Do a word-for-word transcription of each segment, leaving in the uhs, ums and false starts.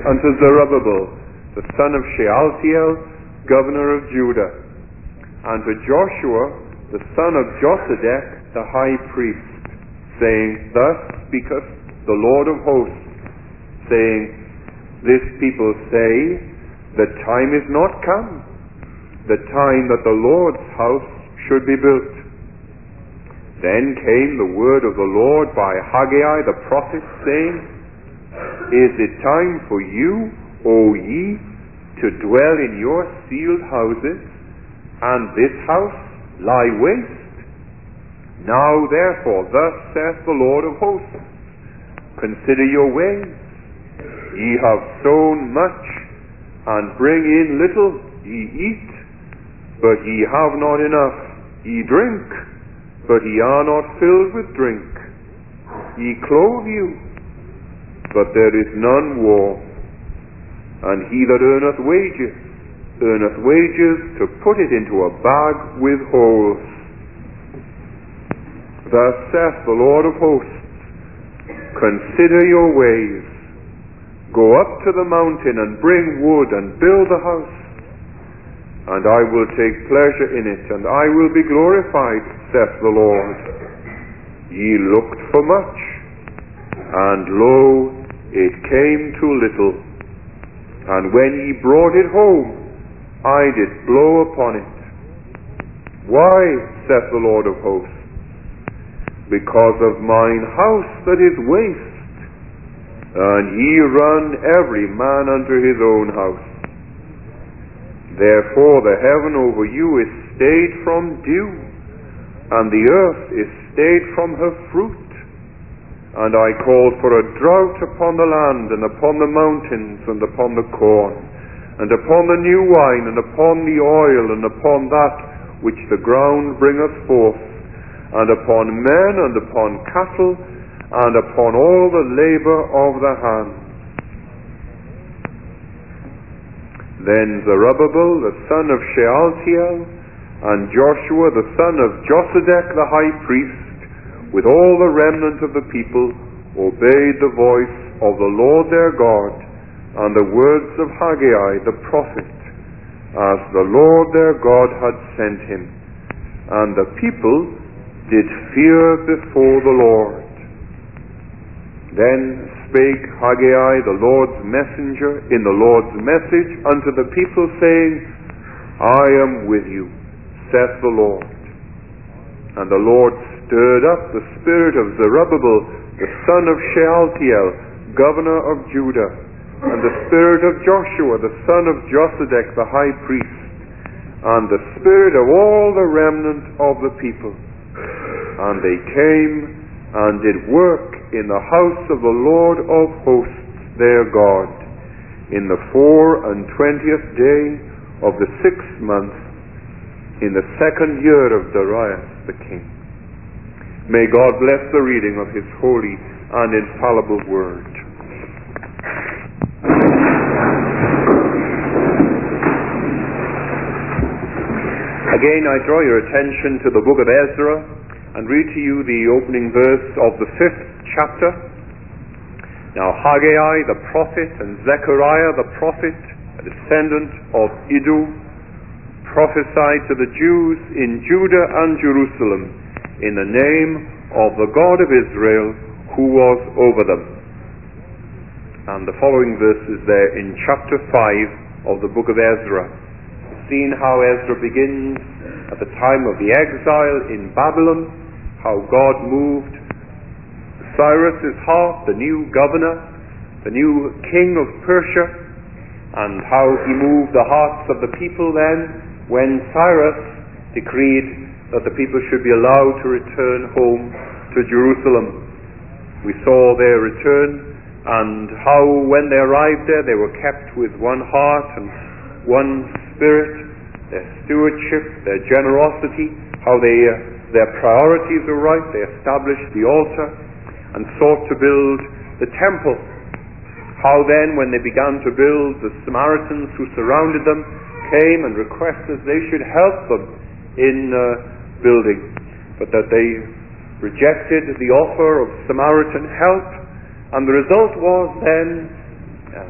unto Zerubbabel, the son of Shealtiel, governor of Judah, and to Joshua, the son of Josedech, the high priest, saying, Thus speaketh the Lord of hosts, saying, This people say, The time is not come, the time that the Lord's house should be built. Then came the word of the Lord by Haggai the prophet, saying, Is it time for you, O ye, to dwell in your sealed houses, and this house lie waste? Now therefore, thus saith the Lord of hosts, Consider your ways. Ye have sown much, and bring in little. Ye eat, but ye have not enough. Ye drink, but ye are not filled with drink. Ye clothe you, but there is none warm. And he that earneth wages, earneth wages to put it into a bag with holes. Thus saith the Lord of hosts, Consider your ways. Go up to the mountain and bring wood and build a house. And I will take pleasure in it, and I will be glorified, saith the Lord. Ye looked for much, and lo, it came to little. And when ye brought it home, I did blow upon it. Why, saith the Lord of hosts? Because of mine house that is waste, and ye run every man unto his own house. Therefore the heaven over you is stayed from dew, and the earth is stayed from her fruit. And I called for a drought upon the land, and upon the mountains, and upon the corn, and upon the new wine, and upon the oil, and upon that which the ground bringeth forth, and upon men, and upon cattle, and upon all the labor of the hands. Then Zerubbabel the son of Shealtiel, and Joshua the son of Josedech the high priest, with all the remnant of the people, obeyed the voice of the Lord their God, and the words of Haggai the prophet, as the Lord their God had sent him. And the people did fear before the Lord. Then spake Haggai the Lord's messenger in the Lord's message unto the people, saying, I am with you, saith the Lord. And the Lord stirred up the spirit of Zerubbabel the son of Shealtiel, governor of Judah, and the spirit of Joshua the son of Josedech the high priest, and the spirit of all the remnant of the people. And they came and did work in the house of the Lord of hosts their God, in the four and twentieth day of the sixth month, in the second year of Darius the king. May God bless the reading of his holy and infallible word. Again, I draw your attention to the book of Ezra and read to you the opening verse of the fifth chapter. Now Haggai the prophet and Zechariah the prophet, a descendant of Iddo, prophesied to the Jews in Judah and Jerusalem in the name of the God of Israel, who was over them. And the following verse is there in chapter five of the book of Ezra. Seen how Ezra begins at the time of the exile in Babylon, how God moved Cyrus's heart, the new governor, the new king of Persia, and how he moved the hearts of the people then when Cyrus decreed that the people should be allowed to return home to Jerusalem. We saw their return, and how when they arrived there they were kept with one heart and one spirit, their stewardship, their generosity, how they, uh, their priorities were right. They established the altar and sought to build the temple. How then when they began to build, the Samaritans who surrounded them came and requested they should help them in uh, building, but that they rejected the offer of Samaritan help, and the result was then uh,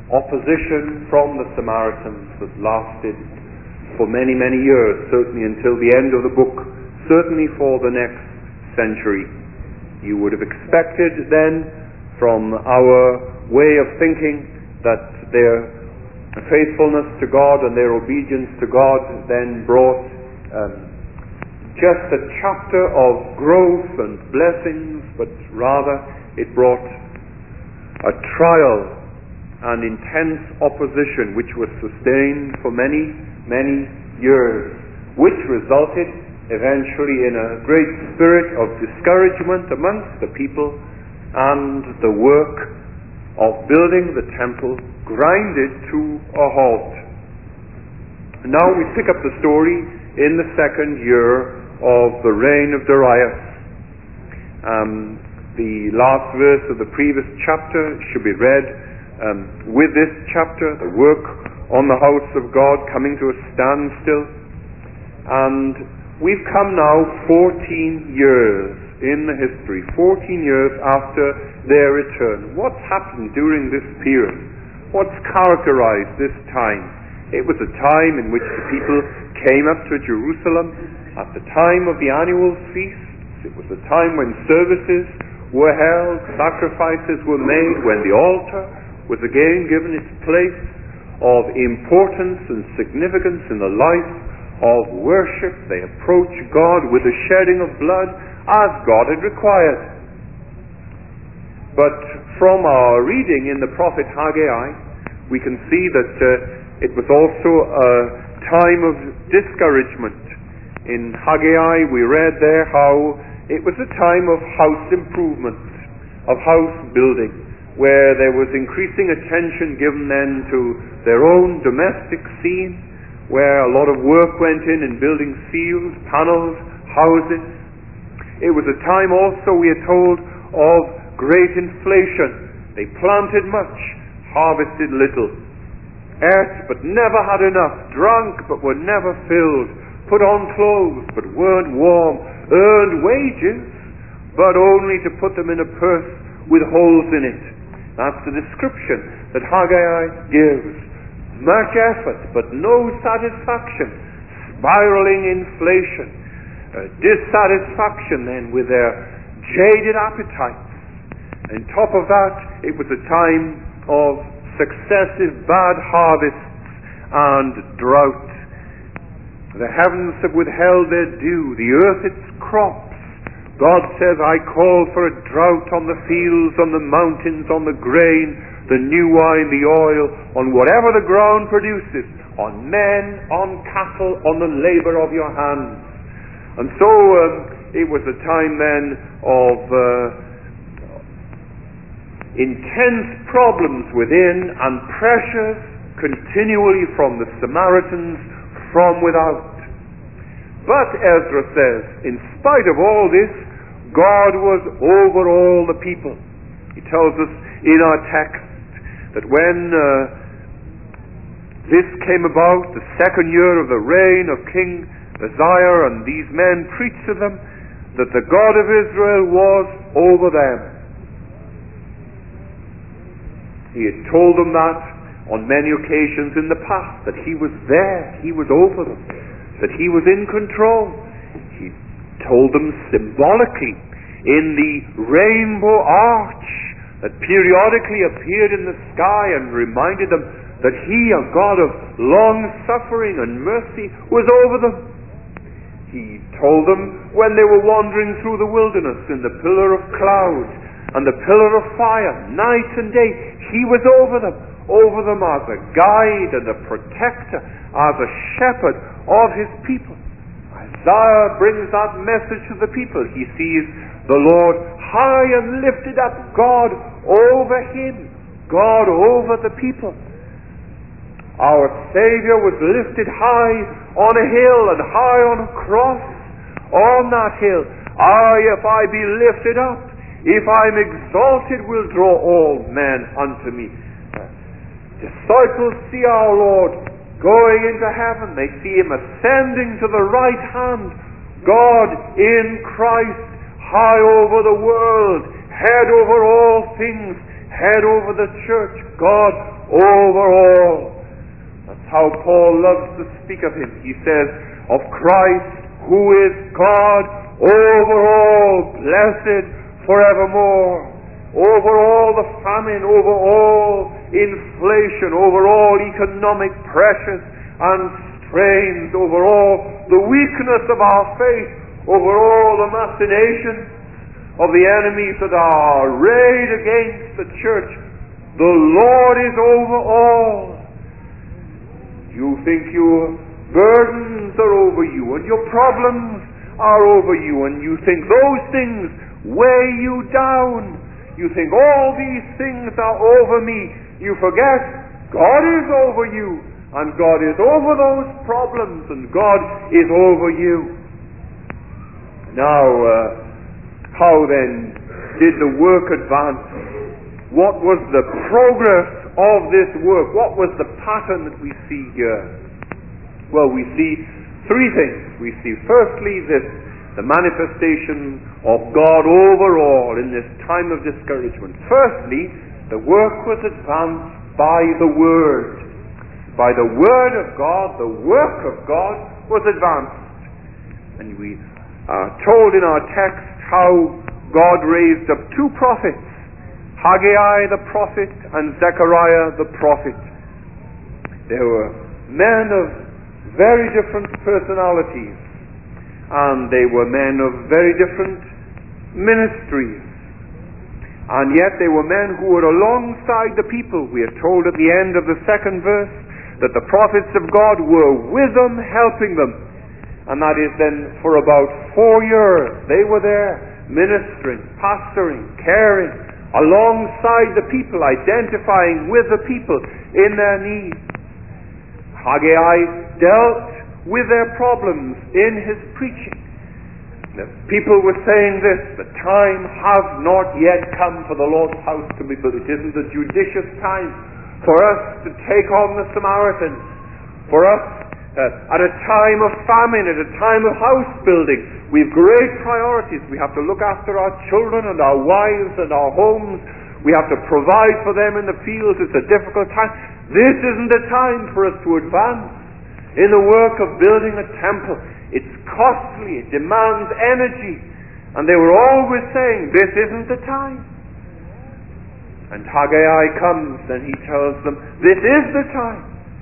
opposition from the Samaritans that lasted for many, many years, certainly until the end of the book, certainly for the next century. You would have expected then, from our way of thinking, that their faithfulness to God and their obedience to God then brought um, just a chapter of growth and blessings, but rather it brought a trial and intense opposition which was sustained for many, many years, which resulted eventually in a great spirit of discouragement amongst the people, and the work of building the temple grinded to a halt. Now we pick up the story in the second year of the reign of Darius. Um, the last verse of the previous chapter should be read um, with this chapter, the work on the house of God coming to a standstill. And we've come now fourteen years in the history, fourteen years after their return. What's happened during this period? What's characterized this time? It was a time in which the people came up to Jerusalem at the time of the annual feasts. It was a time when services were held, sacrifices were made, when the altar was again given its place of importance and significance in the life of worship. They approached God with the shedding of blood as God had required. But from our reading in the prophet Haggai, we can see that uh, it was also a time of discouragement. In Haggai we read there how it was a time of house improvement, of house building, where there was increasing attention given then to their own domestic scene, where a lot of work went in in building seals, panels, houses. It was a time also, we are told, of great inflation. They planted much, harvested little, ate but never had enough, drank but were never filled, put on clothes but weren't warm, earned wages but only to put them in a purse with holes in it. That's the description that Haggai gives. Much effort but no satisfaction, spiraling inflation, uh, dissatisfaction then with their jaded appetites. On top of that, it was a time of successive bad harvests and drought. The heavens have withheld their dew, the earth its crops. God says, I call for a drought on the fields, on the mountains, on the grain, the new wine, the oil, on whatever the ground produces, on men, on cattle, on the labor of your hands. And so um, it was a time then of uh, intense problems within and pressures continually from the Samaritans from without. But Ezra says, in spite of all this, God was over all the people. He tells us in our text that when uh, this came about, the second year of the reign of King Uzziah, and these men preached to them that the God of Israel was over them. He had told them that on many occasions in the past, that He was there, He was over them, that He was in control. He told them symbolically in the rainbow arch that periodically appeared in the sky and reminded them that He, a God of long-suffering and mercy, was over them. He told them when they were wandering through the wilderness in the pillar of cloud and the pillar of fire, night and day, He was over them, over them as a guide and a protector, as a shepherd of His people. Isaiah brings that message to the people. He sees the Lord high and lifted up, God over him, God over the people. Our Savior was lifted high on a hill and high on a cross. On that hill, I, if I be lifted up, if I'm exalted, will draw all men unto me. Disciples see our Lord going into heaven. They see Him ascending to the right hand. God in Christ, high over the world, head over all things, head over the church. God over all. That's how Paul loves to speak of him. He says, of Christ, who is God over all, blessed forevermore. Over all the famine, over all inflation, over all economic pressures and strains, over all the weakness of our faith, over all the machinations of the enemies that are arrayed against the church. The Lord is over all. You think your burdens are over you and your problems are over you, and you think those things weigh you down. You think all these things are over me. You forget God is over you, and God is over those problems, and God is over you. Now, uh, how then did the work advance? What was the progress of this work? What was the pattern that we see here? Well, we see three things. We see firstly this, the manifestation of God over all in this time of discouragement. Firstly, the work was advanced by the Word. By the Word of God, the work of God was advanced. And we are told in our text how God raised up two prophets, Haggai the prophet and Zechariah the prophet. They were men of very different personalities, and they were men of very different ministries. And yet they were men who were alongside the people. We are told at the end of the second verse that the prophets of God were with them, helping them. And that is then for about four years they were there ministering, pastoring, caring, alongside the people, identifying with the people in their need. Haggai dealt with their problems in his preaching. The people were saying this: the time has not yet come for the Lord's house to be built. It isn't a judicious time for us to take on the Samaritans, for us uh, at a time of famine, at a time of house building. We have great priorities. We have to look after our children and our wives and our homes. We have to provide for them in the fields. It's a difficult time. This isn't the time for us to advance in the work of building a temple. It's costly. It demands energy. And they were always saying, this isn't the time. And Haggai comes and he tells them, this is the time.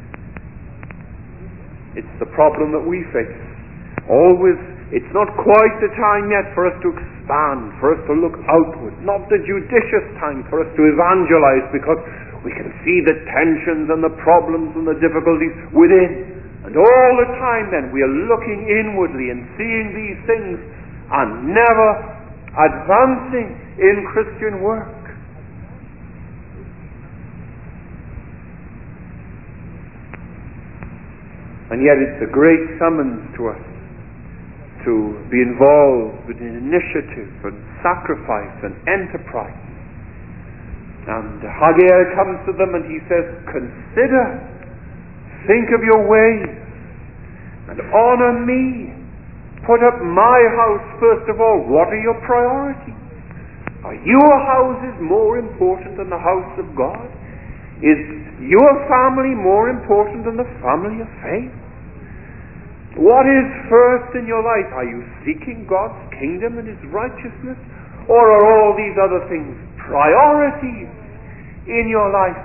It's the problem that we face. Always, it's not quite the time yet for us to expand, for us to look outward. Not the judicious time for us to evangelize, because we can see the tensions and the problems and the difficulties within. And all the time then we are looking inwardly and seeing these things and never advancing in Christian work. And yet it's a great summons to us to be involved with initiative and sacrifice and enterprise. And Haggai comes to them and he says, consider, think of your ways, and honor me. Put up my house first of all. What are your priorities? Are your houses more important than the house of God? Is your family more important than the family of faith? What is first in your life? Are you seeking God's kingdom and His righteousness? Or are all these other things priorities in your life?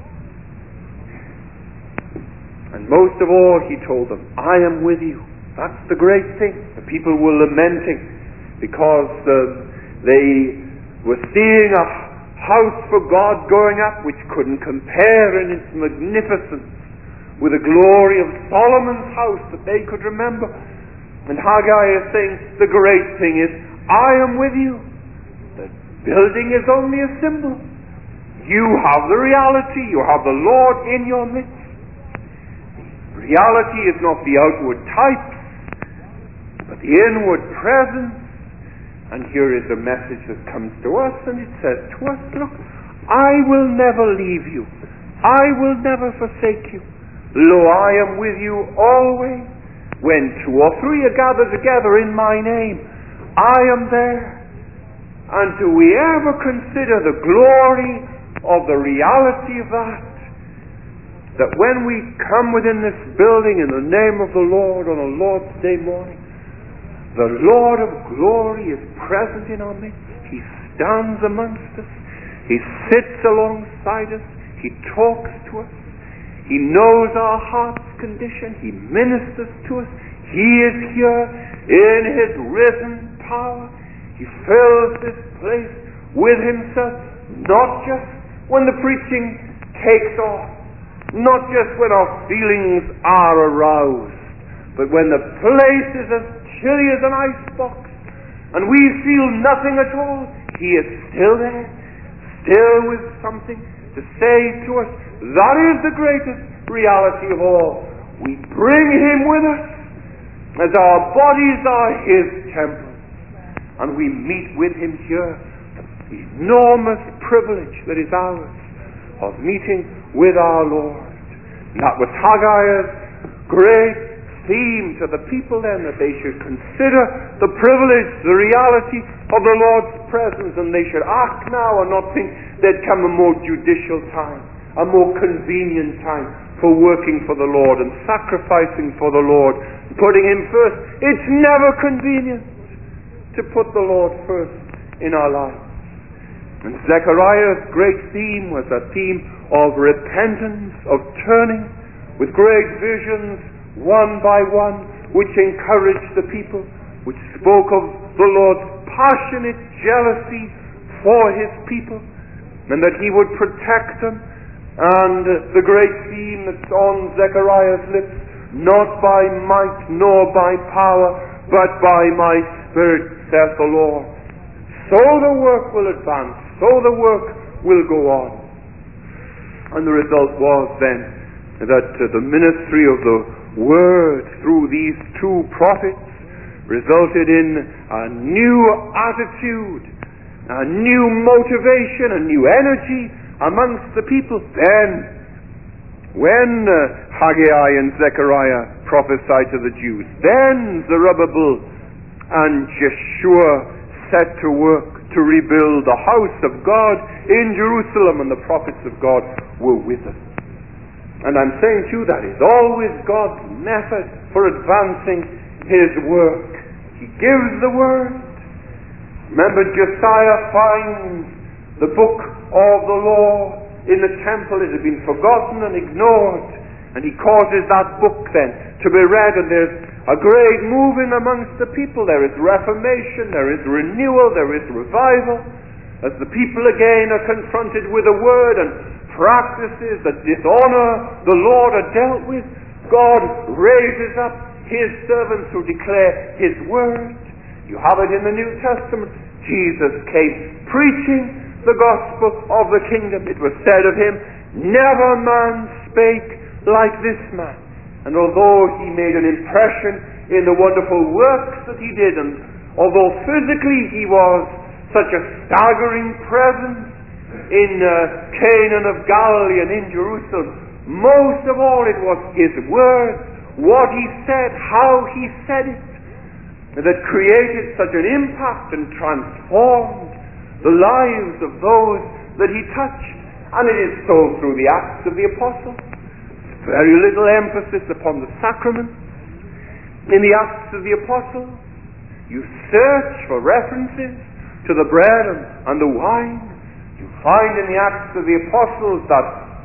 And most of all, he told them, I am with you. That's the great thing. The people were lamenting because uh, they were seeing a house for God going up which couldn't compare in its magnificence with the glory of Solomon's house that they could remember. And Haggai is saying, the great thing is, I am with you. The building is only a symbol. You have the reality. You have the Lord in your midst. The reality is not the outward types, but the inward presence. And here is a message that comes to us, and it says to us, look, I will never leave you. I will never forsake you. Lo, I am with you always. When two or three are gathered together in my name, I am there. And do we ever consider the glory of the reality of that? that when we come within this building in the name of the Lord on a Lord's Day morning, the Lord of glory is present in our midst. He stands amongst us. He sits alongside us. He talks to us. He knows our heart's condition. He ministers to us. He is here in His risen power. He fills this place with Himself, not just when the preaching takes off, not just when our feelings are aroused, but when the place is as chilly as an icebox and we feel nothing at all, He is still there, still with something to say to us. That is the greatest reality of all. We bring Him with us as our bodies are His temple, and we meet with Him here. The enormous privilege that is ours of meeting with our Lord. And that was Haggai's great theme to the people then, that they should consider the privilege, the reality of the Lord's presence, and they should act now and not think there'd come a more judicial time, a more convenient time for working for the Lord and sacrificing for the Lord, putting Him first. It's never convenient to put the Lord first in our lives. And Zechariah's great theme was a theme of repentance, of turning, with great visions, one by one, which encouraged the people, which spoke of the Lord's passionate jealousy for His people, and that He would protect them. And the great theme that's on Zechariah's lips, not by might nor by power, but by my Spirit, saith the Lord. So the work will advance, so the work will go on. And the result was then that uh, the ministry of the Word through these two prophets resulted in a new attitude, a new motivation, a new energy amongst the people. Then, when uh, Haggai and Zechariah prophesied to the Jews, then Zerubbabel and Jeshua set to work to rebuild the house of God in Jerusalem, and the prophets of God were with them. And I'm saying to you, that is always God's method for advancing His work. He gives the word. Remember, Josiah finds the book of the law in the temple. It had been forgotten and ignored, and he causes that book then to be read, and there's a great moving amongst the people. There is reformation, there is renewal, there is revival, as the people again are confronted with a word and practices that dishonor the Lord are dealt with. God raises up His servants who declare His word. You have it in the New Testament. Jesus came preaching the gospel of the kingdom. It was said of Him, never man spake like this man. And although He made an impression in the wonderful works that He did, and although physically He was such a staggering presence in uh, Canaan of Galilee and in Jerusalem, most of all it was His word, what He said, how He said it, that created such an impact and transformed the lives of those that He touched. And it is so through the Acts of the Apostles. Very little emphasis upon the sacraments in the Acts of the Apostles. You search for references to the bread and, and the wine. You find in the Acts of the Apostles that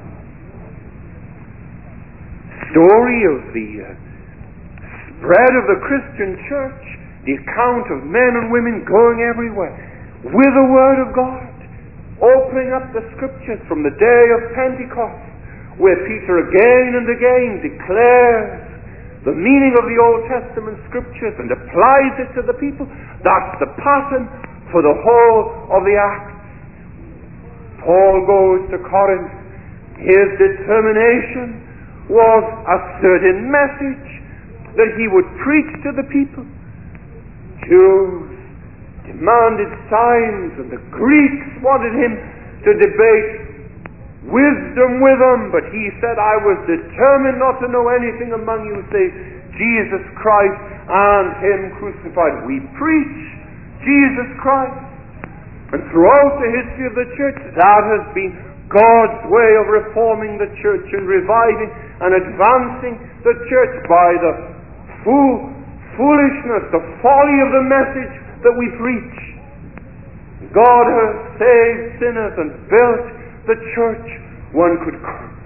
story of the uh, spread of the Christian church, the account of men and women going everywhere with the Word of God, opening up the Scriptures from the day of Pentecost, where Peter again and again declares the meaning of the Old Testament Scriptures and applies it to the people. That's the pattern for the whole of the Acts. Paul goes to Corinth. His determination was a certain message that he would preach to the people. Jews demanded signs, and the Greeks wanted him to debate wisdom with them, but he said, I was determined not to know anything among you save Jesus Christ and Him crucified. We preach Jesus Christ. And throughout the history of the church, that has been God's way of reforming the church and reviving and advancing the church by the fool, foolishness, the folly of the message that we preach. God has saved sinners and built the church. One could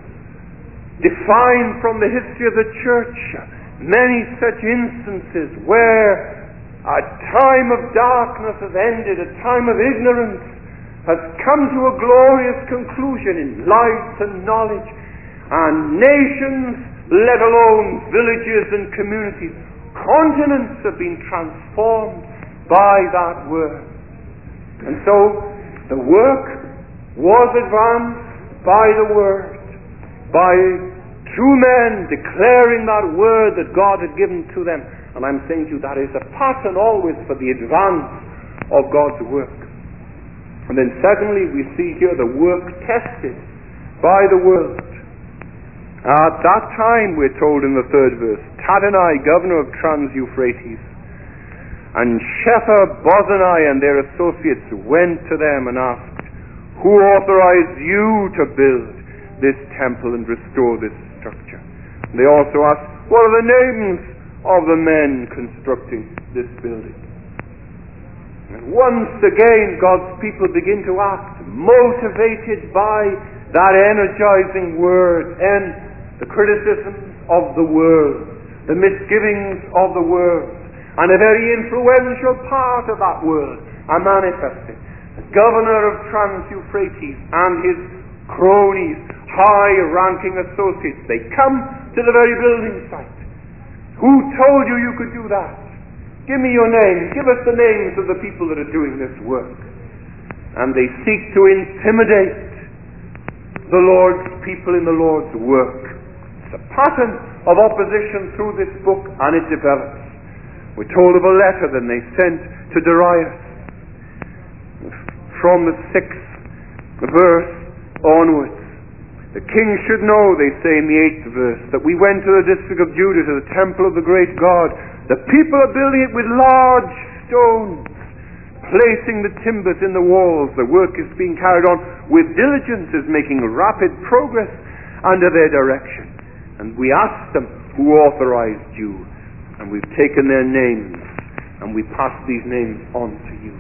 define from the history of the church many such instances where a time of darkness has ended, a time of ignorance has come to a glorious conclusion in light and knowledge, and nations, let alone villages and communities, continents have been transformed by that word. And so the work was advanced by the word, by true men declaring that word that God had given to them. And I'm saying to you, that is a pattern always for the advance of God's work. And then secondly, we see here the work tested by the word. At that time, we're told in the third verse, Tadenai, governor of Trans-Euphrates, and Shethar-bozenai and their associates went to them and asked, who authorized you to build this temple and restore this structure? And they also asked, what are the names of the men constructing this building? And once again, God's people begin to act, motivated by that energizing word and the criticisms of the world, the misgivings of the world, and a very influential part of that word are manifested. The governor of Trans-Euphrates and his cronies, high-ranking associates, they come to the very building site. Who told you you could do that? Give me your name. Give us the names of the people that are doing this work. And they seek to intimidate the Lord's people in the Lord's work. It's a pattern of opposition through this book, and it develops. We're told of a letter that they sent to Darius. From the sixth verse onwards, the king should know, they say in the eighth verse, that we went to the district of Judah, to the temple of the great God. The people are building it with large stones, placing the timbers in the walls. The work is being carried on with diligence, is making rapid progress under their direction. And we asked them, who authorized you? And we've taken their names, and we pass these names on to you.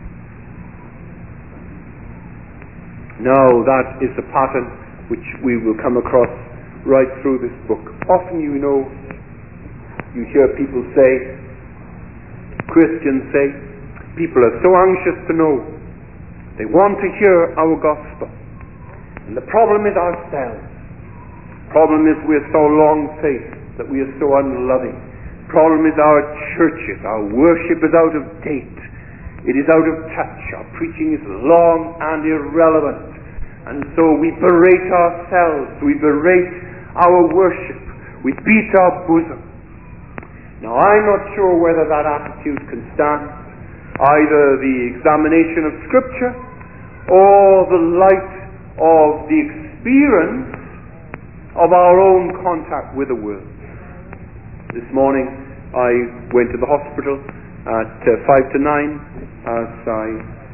Now, that is the pattern which we will come across right through this book. Often, you know, you hear people say, Christians say, people are so anxious to know. They want to hear our gospel. And the problem is ourselves. The problem is we're so long-faced, that we are so unloving. Problem is our churches, our worship is out of date, it is out of touch, our preaching is long and irrelevant, and so we berate ourselves, we berate our worship, we beat our bosom. Now, I'm not sure whether that attitude can stand either the examination of Scripture or the light of the experience of our own contact with the world. This morning I went to the hospital at uh, five to nine, as I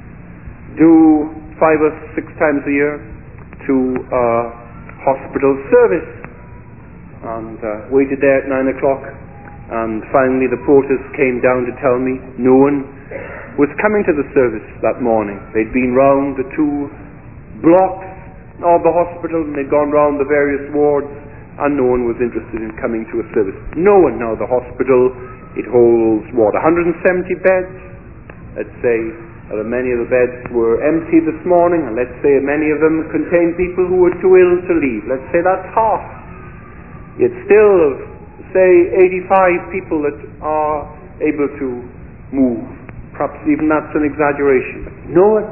do five or six times a year, to a hospital service, and uh, waited there at nine o'clock, and finally the porters came down to tell me no one was coming to the service that morning. They'd been round the two blocks of the hospital, and they'd gone round the various wards, and no one was interested in coming to a service. No one. Now, the hospital, it holds, what, one hundred seventy beds? Let's say uh, many of the beds were empty this morning, and let's say many of them contained people who were too ill to leave. Let's say that's half. It's still, say, eighty-five people that are able to move. Perhaps even that's an exaggeration. But no one,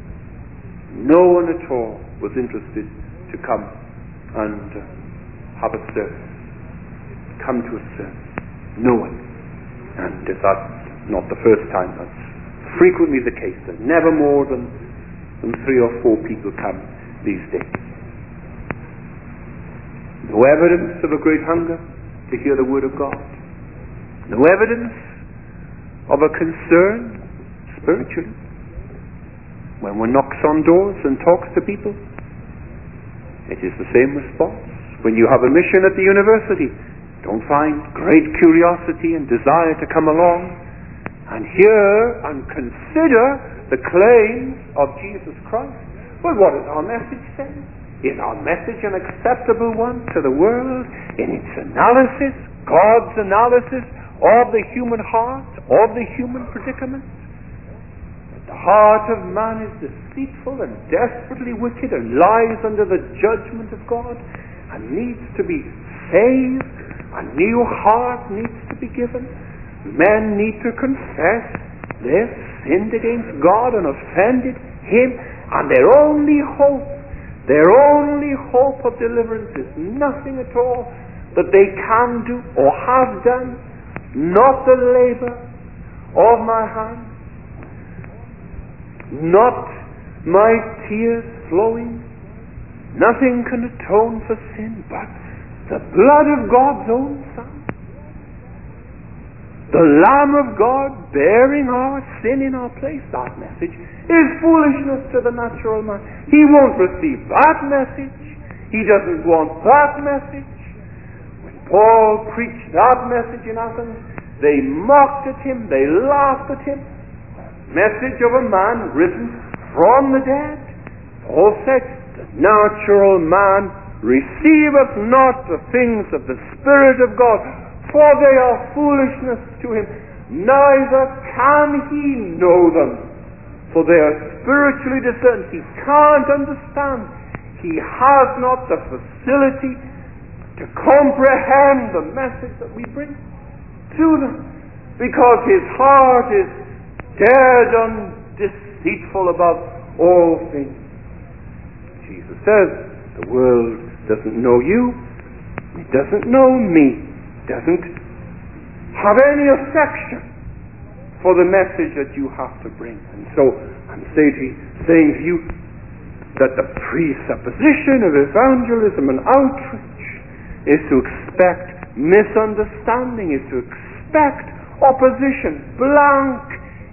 no one at all was interested to come and uh, have a service, come to a service. No one. And that's not the first time, that's frequently the case. There's never more than, than three or four people come these days. No evidence of a great hunger to hear the word of God. No evidence of a concern spiritually. When one knocks on doors and talks to people, It is the same response. When you have a mission at the university, don't find great curiosity and desire to come along and hear and consider the claims of Jesus Christ. Well, what does our message say? Is our message an acceptable one to the world in its analysis, God's analysis of the human heart, of the human predicament? The heart of man is deceitful and desperately wicked and lies under the judgment of God and needs to be saved. A new heart needs to be given. Men need to confess they've sinned against God and offended Him, and their only hope, their only hope of deliverance is nothing at all that they can do or have done, not the labor of my hands, not my tears flowing. Nothing can atone for sin but the blood of God's own Son. The Lamb of God bearing our sin in our place. That message is foolishness to the natural man. He won't receive that message. He doesn't want that message. When Paul preached that message in Athens, they mocked at him, they laughed at him. Message of a man risen from the dead. Paul said, the natural man receiveth not the things of the Spirit of God, for they are foolishness to him, neither can he know them, for they are spiritually discerned. He can't understand. He has not the facility to comprehend the message that we bring to them, because his heart is dead and deceitful above all things. Jesus says, the world doesn't know you, it doesn't know me, doesn't have any affection for the message that you have to bring. And so I'm saying to you, saying to you that the presupposition of evangelism and outreach is to expect misunderstanding, is to expect opposition, blank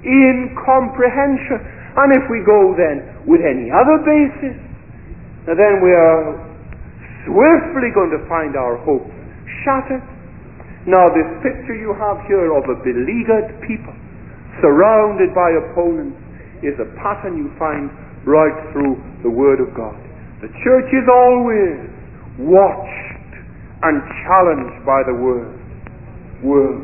incomprehension. And if we go then with any other basis, then we are swiftly going to find our hopes shattered. Now, this picture you have here of a beleaguered people surrounded by opponents is a pattern you find right through the Word of God. The church is always watched and challenged by the Word. Word.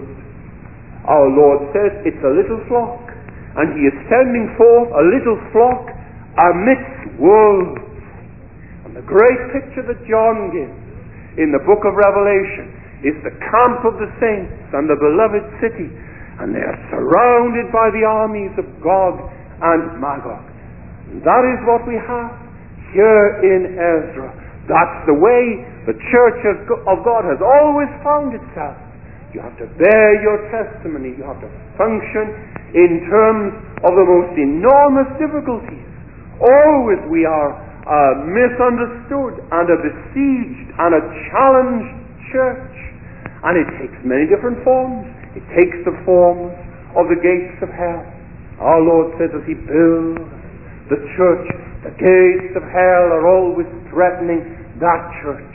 Our Lord says it's a little flock, and He is sending forth a little flock amidst wolves. And the great picture that John gives in the book of Revelation is the camp of the saints and the beloved city, and they are surrounded by the armies of Gog and Magog. And that is what we have here in Ezra. That's the way the church of God has always found itself. You have to bear your testimony. You have to function in terms of the most enormous difficulties. Always we are uh, misunderstood and a besieged and a challenged church. And it takes many different forms. It takes the forms of the gates of hell. Our Lord says as He builds the church, the gates of hell are always threatening that church.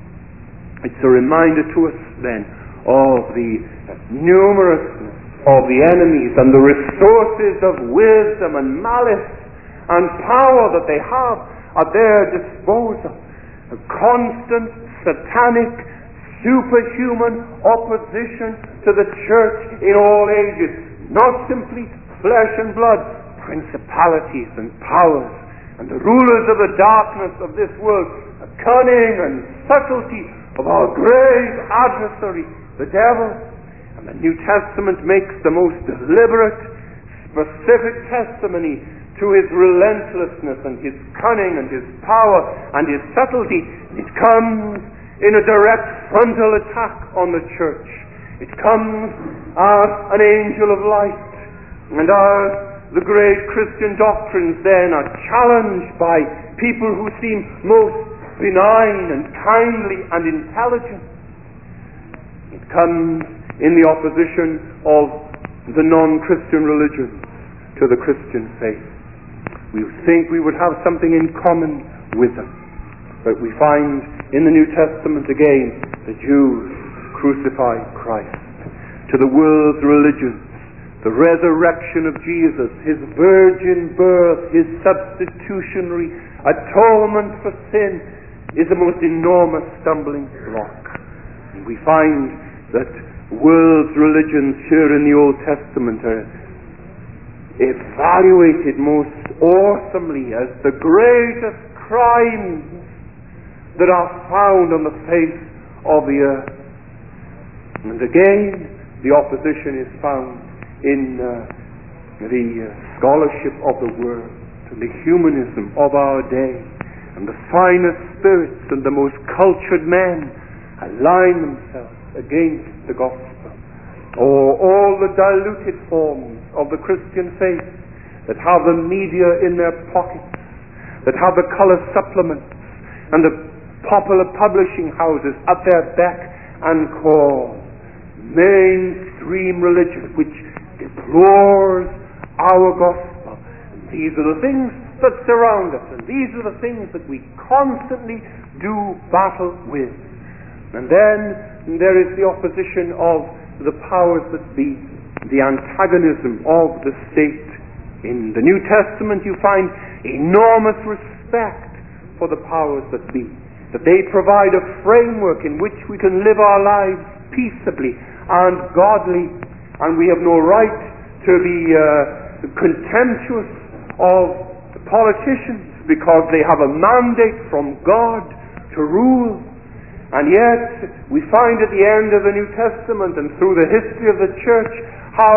It's a reminder to us then of the numerousness of the enemies and the resources of wisdom and malice and power that they have at their disposal. A constant satanic, superhuman opposition to the church in all ages. Not simply flesh and blood, principalities and powers and the rulers of the darkness of this world, the cunning and subtlety of our great adversary, the devil. And the New Testament makes the most deliberate, specific testimony to his relentlessness and his cunning and his power and his subtlety. It comes in a direct frontal attack on the church. It comes as an angel of light, and as the great Christian doctrines then are challenged by people who seem most benign and kindly and intelligent. It comes in the opposition of the non-Christian religions to the Christian faith. We think we would have something in common with them. But we find in the New Testament again, the Jews crucified Christ. To the world's religions, the resurrection of Jesus, his virgin birth, his substitutionary atonement for sin is the most enormous stumbling block. And we find that world's religions here in the Old Testament are evaluated most awesomely as the greatest crimes that are found on the face of the earth. And again, the opposition is found in uh, the uh, scholarship of the world, and the humanism of our day, and the finest spirits and the most cultured men align themselves against the gospel. Or all the diluted forms of the Christian faith that have the media in their pockets, that have the color supplements and the popular publishing houses at their beck and call. Mainstream religion which deplores our gospel. And these are the things that surround us, and these are the things that we constantly do battle with. And then there is the opposition of the powers that be, the antagonism of the state. In the New Testament you find enormous respect for the powers that be, that they provide a framework in which we can live our lives peaceably and godly, and we have no right to be uh, contemptuous of politicians because they have a mandate from God to rule. And yet we find at the end of the New Testament and through the history of the church how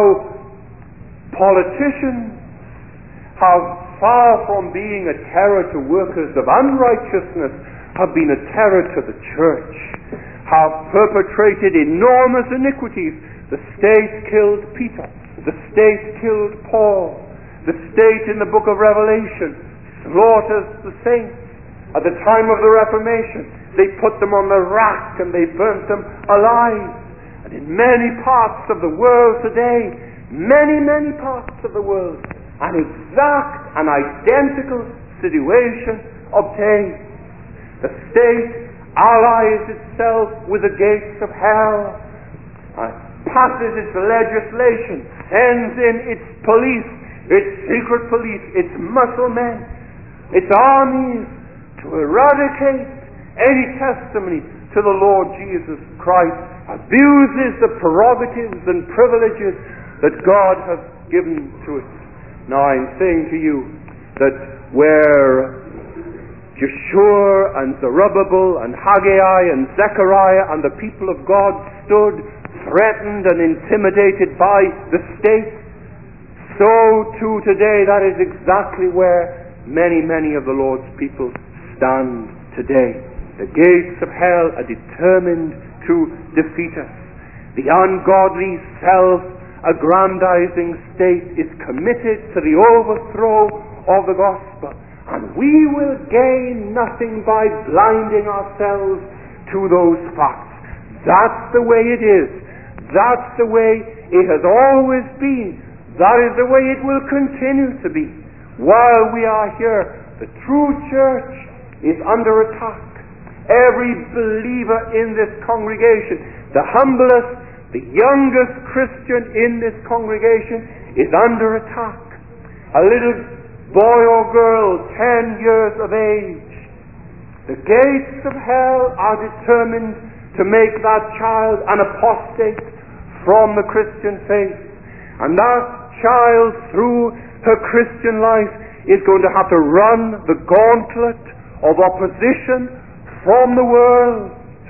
politicians have, far from being a terror to workers of unrighteousness, have been a terror to the church, have perpetrated enormous iniquities. The state killed Peter, the state killed Paul, the state in the book of Revelation slaughters the saints. At the time of the Reformation, they put them on the rack and they burnt them alive. And in many parts of the world today, many, many parts of the world, an exact and identical situation obtains. The state allies itself with the gates of hell, and passes its legislation, sends in its police, its secret police, its muscle men, its armies to eradicate any testimony to the Lord Jesus Christ, abuses the prerogatives and privileges that God has given to it. Now I'm saying to you that where Joshua and Zerubbabel and Haggai and Zechariah and the people of God stood threatened and intimidated by the state, so too today that is exactly where many, many of the Lord's people stand today. The gates of hell are determined to defeat us. The ungodly, self-aggrandizing state is committed to the overthrow of the gospel. And we will gain nothing by blinding ourselves to those facts. That's the way it is. That's the way it has always been. That is the way it will continue to be. While we are here, the true church is under attack. Every believer in this congregation, the humblest, the youngest Christian in this congregation, is under attack. A little boy or girl, ten years of age. The gates of hell are determined to make that child an apostate from the Christian faith. And that child, through her Christian life, is going to have to run the gauntlet of opposition from the world.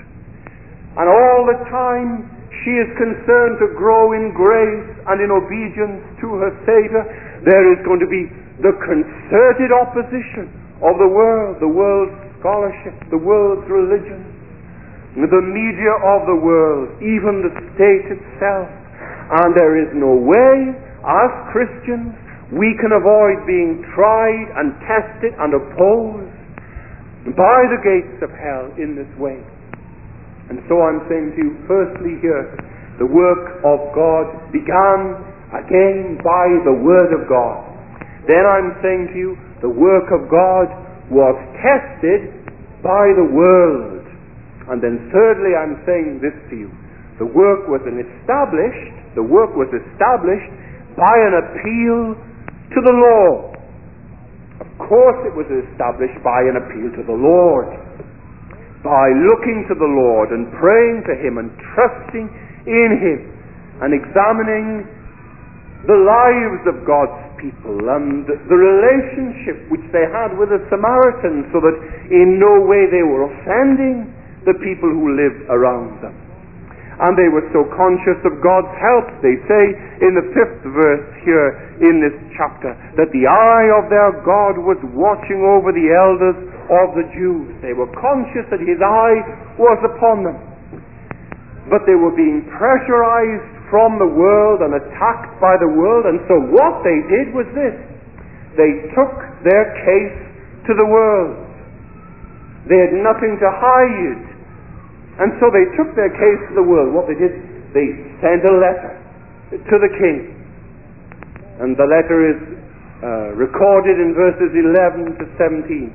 And all the time she is concerned to grow in grace and in obedience to her Savior, there is going to be the concerted opposition of the world, the world's scholarship, the world's religion, the media of the world, even the state itself. And there is no way, as Christians, we can avoid being tried and tested and opposed by the gates of hell in this way. And so I'm saying to you, firstly here, the work of God began again by the Word of God. Then I'm saying to you, the work of God was tested by the world. And then thirdly, I'm saying this to you. The work was an established, the work was established by an appeal to the law. Of course it was established by an appeal to the Lord. By looking to the Lord and praying to Him and trusting in Him and examining the lives of God's people and the relationship which they had with the Samaritans, so that in no way they were offending the people who lived around them. And they were so conscious of God's help, they say in the fifth verse here in this chapter, that the eye of their God was watching over the elders of the Jews. They were conscious that His eye was upon them. But they were being pressurized from the world and attacked by the world, and so what they did was this. They took their case to the world. They had nothing to hide. And so they took their case to the world. What they did, they sent a letter to the king. And the letter is uh, recorded in verses eleven to seventeen.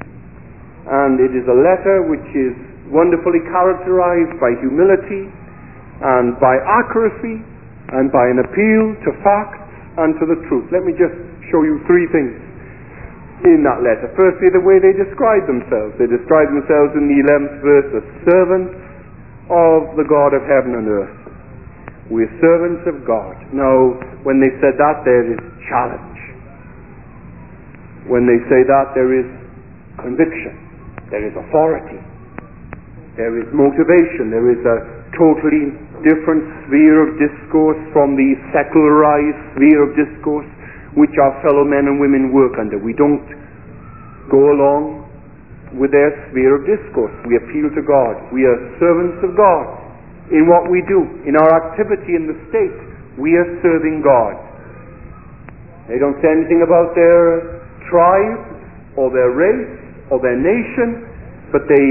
And it is a letter which is wonderfully characterized by humility and by accuracy and by an appeal to facts and to the truth. Let me just show you three things in that letter. Firstly, the way they describe themselves. They describe themselves in the eleventh verse as servants of the God of heaven and earth. We're servants of God. Now, when they said that, there is challenge. When they say that, there is conviction. There is authority. There is motivation. There is a totally different sphere of discourse from the secularized sphere of discourse which our fellow men and women work under. We don't go along with their sphere of discourse. We appeal to God. We are servants of God. In what we do, in our activity in the state, we are serving God. They don't say anything about their tribe or their race or their nation, but they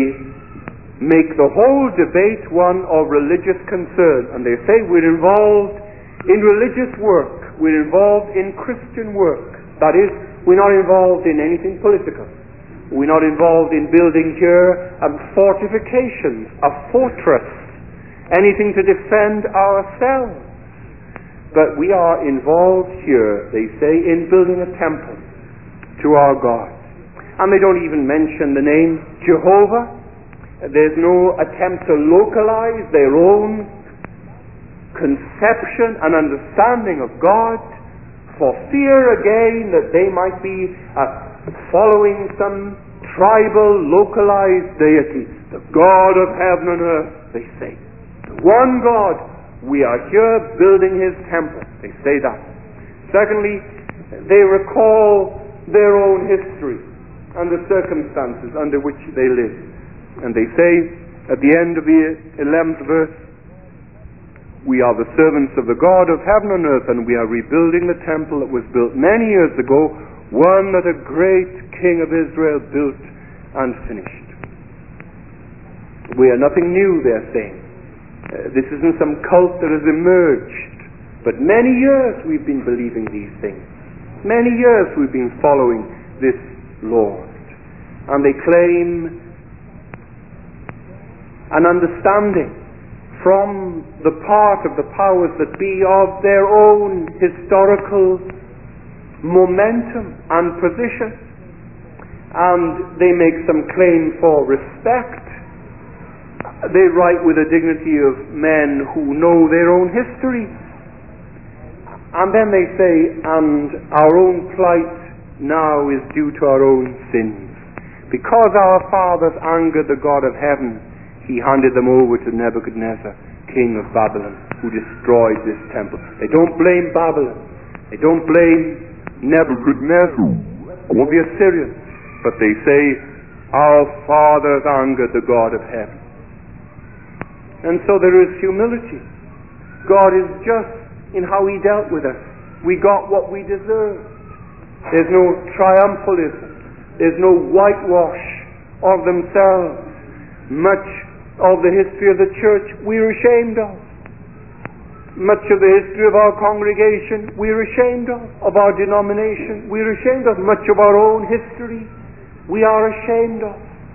make the whole debate one of religious concern. And they say we're involved in religious work. We're involved in Christian work. That is, we're not involved in anything political. We're not involved in building here um, fortifications, a fortress, anything to defend ourselves. But we are involved here, they say, in building a temple to our God. And they don't even mention the name Jehovah. There's no attempt to localize their own conception and understanding of God, for fear again that they might be uh, following some tribal, localized deity. The God of heaven and earth, they say. The one God, we are here building His temple. They say that. Secondly, they recall their own history and the circumstances under which they live. And they say at the end of the eleventh verse, we are the servants of the God of heaven and earth, and we are rebuilding the temple that was built many years ago, one that a great king of Israel built and finished. We are nothing new, they're saying. Uh, this isn't some cult that has emerged. But many years we've been believing these things. Many years we've been following this Lord. And they claim an understanding from the part of the powers that be of their own historical momentum and position. And they make some claim for respect. They write with the dignity of men who know their own history. And then they say, and our own plight now is due to our own sins. Because our fathers angered the God of heaven, He handed them over to Nebuchadnezzar, king of Babylon, who destroyed this temple. They don't blame Babylon. They don't blame Nebuchadnezzar or the Assyrians. But they say, our fathers angered the God of heaven. And so there is humility. God is just in how He dealt with us. We got what we deserved. There's no triumphalism. There's no whitewash of themselves. Much of the history of the church we're ashamed of. Much of the history of our congregation we're ashamed of. Of our denomination we're ashamed of. Much of our own history we are ashamed of.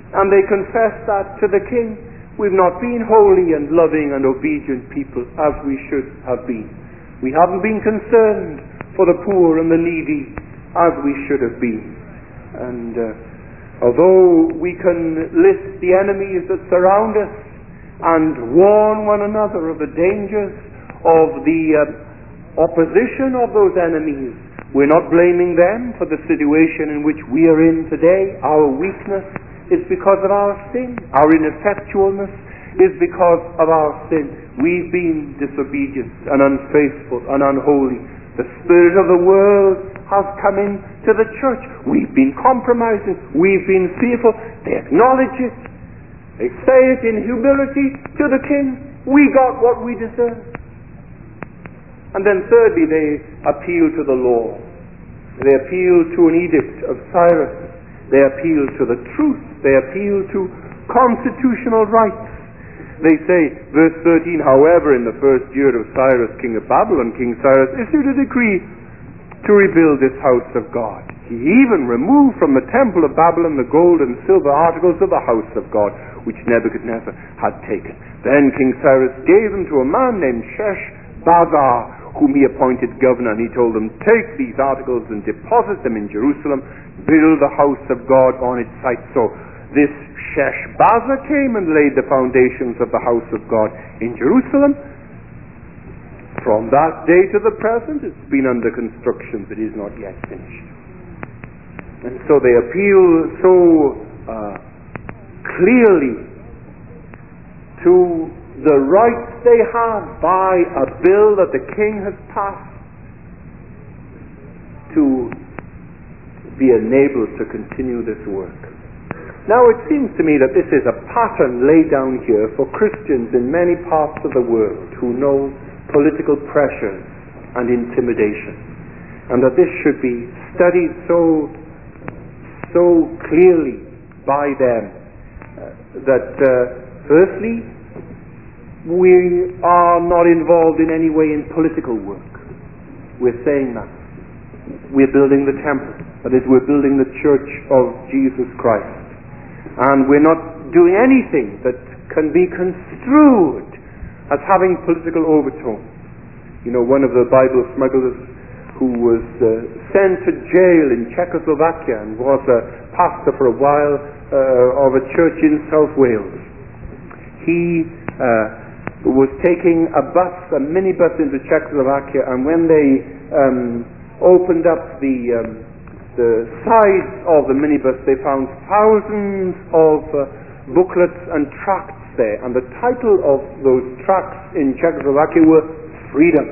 And they confess that to the king. We've not been holy and loving and obedient people as we should have been. We haven't been concerned for the poor and the needy as we should have been. And uh, although we can list the enemies that surround us and warn one another of the dangers of the uh, opposition of those enemies, we're not blaming them for the situation in which we are in today. Our weakness is because of our sin. Our ineffectualness is because of our sin. We've been disobedient and unfaithful and unholy. The spirit of the world has come into the church. We've been compromising. We've been fearful. They acknowledge it. They say it in humility to the king. We got what we deserve. And then thirdly, they appeal to the law. They appeal to an edict of Cyrus. They appeal to the truth. They appeal to constitutional rights. They say, verse thirteen, however, in the first year of Cyrus, king of Babylon, King Cyrus issued a decree to rebuild this house of God. He even removed from the temple of Babylon the gold and silver articles of the house of God, which Nebuchadnezzar had taken. Then King Cyrus gave them to a man named Sheshbazzar, whom he appointed governor, and he told them, take these articles and deposit them in Jerusalem, build the house of God on its site. So this Sheshbazzar came and laid the foundations of the house of God in Jerusalem. From that day to the present, it's been under construction, but is not yet finished. And so they appeal so uh, clearly to the rights they have by a bill that the king has passed to be enabled to continue this work. Now it seems to me that this is a pattern laid down here for Christians in many parts of the world who know political pressures and intimidation, and that this should be studied so so clearly by them uh, that uh, firstly, we are not involved in any way in political work. We're saying that. We're building the temple. That is, we're building the church of Jesus Christ. And we're not doing anything that can be construed as having political overtones. You know, one of the Bible smugglers who was uh, sent to jail in Czechoslovakia and was a pastor for a while uh, of a church in South Wales. He uh, was taking a bus, a minibus into Czechoslovakia, and when they um, opened up the um, the sides of the minibus, they found thousands of uh, booklets and tracts there, and the title of those tracts in Czechoslovakia were Freedom.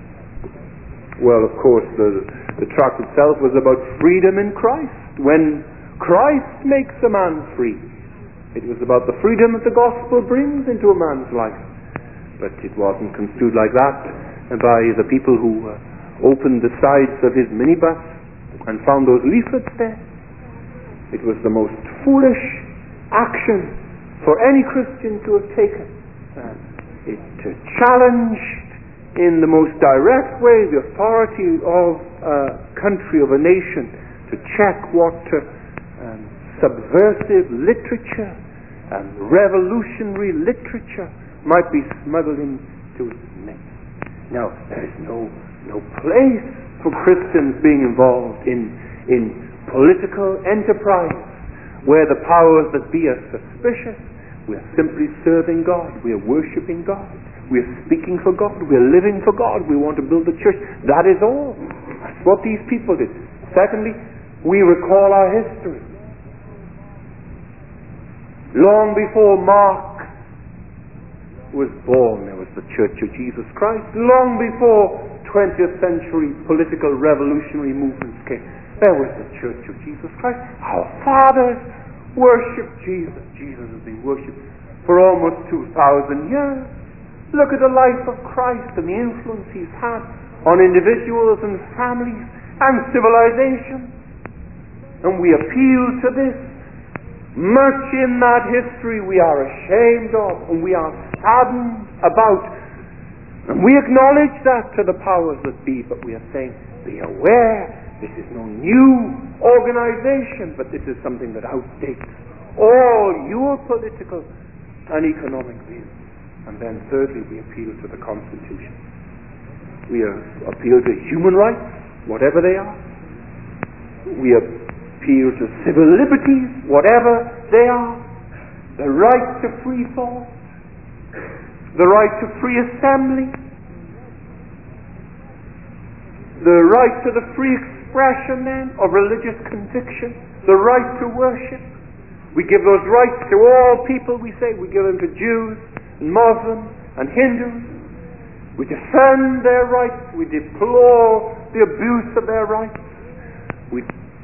Well, of course, the, the tract itself was about freedom in Christ. When Christ makes a man free, it was about the freedom that the gospel brings into a man's life. But it wasn't construed like that by the people who uh, opened the sides of his minibus and found those leaflets there. It was the most foolish action for any Christian to have taken. Uh, it uh, challenged in the most direct way the authority of a country, of a nation, to check what uh, um, subversive literature and revolutionary literature might be smuggled into its midst. Now, there is no no place for Christians being involved in in political enterprise where the powers that be are suspicious. We are simply serving God. We are worshipping God. We are speaking for God. We are living for God. We want to build the church. That is all. That's what these people did. Secondly, we recall our history. Long before Mark was born, there was the Church of Jesus Christ. Long before twentieth century political revolutionary movements came, there was the Church of Jesus Christ. Our fathers worshipped Jesus. Jesus has been worshipped for almost two thousand years. Look at the life of Christ and the influence he's had on individuals and families and civilization. And we appeal to this. Much in that history we are ashamed of and we are saddened about. And we acknowledge that to the powers that be, but we are saying, be aware, this is no new organization, but this is something that outdates all your political and economic views. And then thirdly, we appeal to the Constitution. We appeal to human rights, whatever they are. We appeal to civil liberties, whatever they are. The right to free thought, the right to free assembly, the right to the free expression then of religious conviction, the right to worship. We give those rights to all people, we say. We give them to Jews and Muslims and Hindus. We defend their rights. We deplore the abuse of their rights. We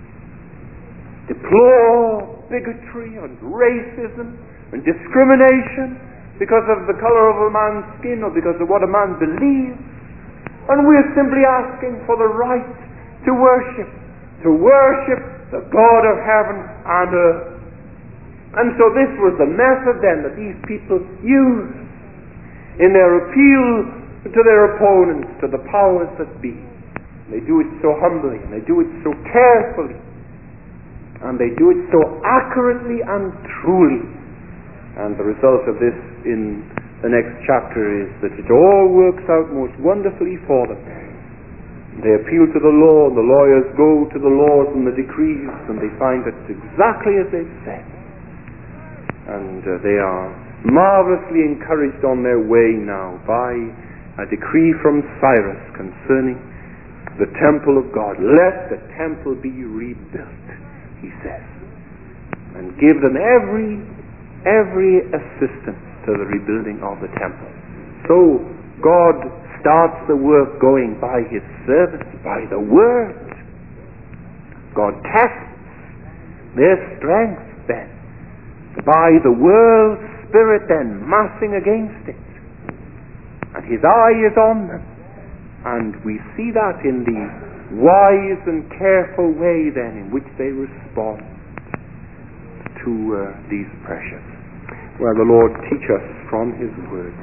deplore bigotry and racism and discrimination because of the color of a man's skin or because of what a man believes. And we're simply asking for the right to worship, to worship the God of heaven and earth. And so this was the method then that these people used in their appeal to their opponents, to the powers that be. They do it so humbly, and they do it so carefully, and they do it so accurately and truly. And the result of this in the next chapter is that it all works out most wonderfully for them. They appeal to the law, and the lawyers go to the laws and the decrees, and they find it exactly as they've said. And uh, they are marvelously encouraged on their way now by a decree from Cyrus concerning the temple of God. Let the temple be rebuilt, he says, and give them every every assistance to the rebuilding of the temple. So God starts the work going by his servants, by the word. God tests their strength then by the world's spirit then massing against it. And his eye is on them. And we see that in the wise and careful way then in which they respond to uh, these pressures. Well, the Lord teach us from his word.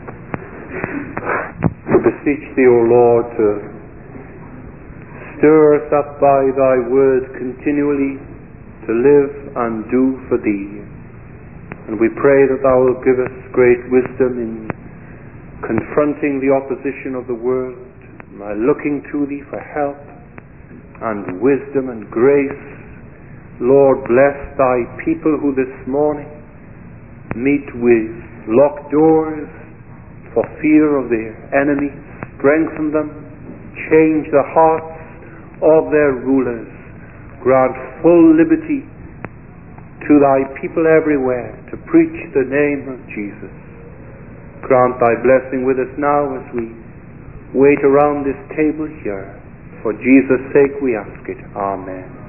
We beseech thee, O Lord, to stir us up by thy word continually to live and do for thee. And we pray that thou wilt give us great wisdom in confronting the opposition of the world, by looking to thee for help and wisdom and grace. Lord, bless thy people who this morning meet with locked doors for fear of their enemies. Strengthen them, change the hearts of their rulers. Grant full liberty to thy people everywhere to preach the name of Jesus. Grant thy blessing with us now as we wait around this table here. For Jesus' sake we ask it. Amen.